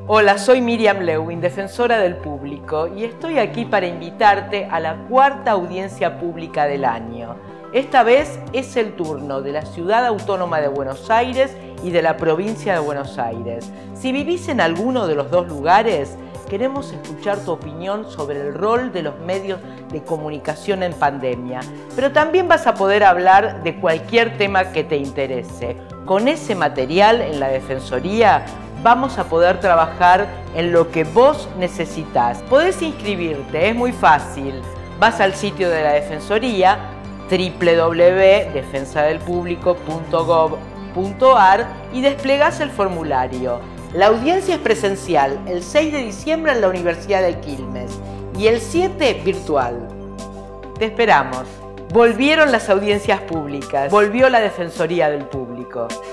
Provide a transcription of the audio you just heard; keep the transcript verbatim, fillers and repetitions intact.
Hola, soy Miriam Lewin, defensora del público, y estoy aquí para invitarte a la cuarta audiencia pública del año. Esta vez es el turno de la Ciudad Autónoma de Buenos Aires y de la Provincia de Buenos Aires. Si vivís en alguno de los dos lugares, queremos escuchar tu opinión sobre el rol de los medios de comunicación en pandemia, pero también vas a poder hablar de cualquier tema que te interese. Con ese material en la Defensoría vamos a poder trabajar en lo que vos necesitas. Podés inscribirte, es muy fácil. Vas al sitio de la Defensoría, doble u doble u doble u punto defensa del público punto gov punto ar, y desplegás el formulario. La audiencia es presencial el seis de diciembre en la Universidad de Quilmes y el siete virtual. Te esperamos. Volvieron las audiencias públicas, volvió la Defensoría del Público.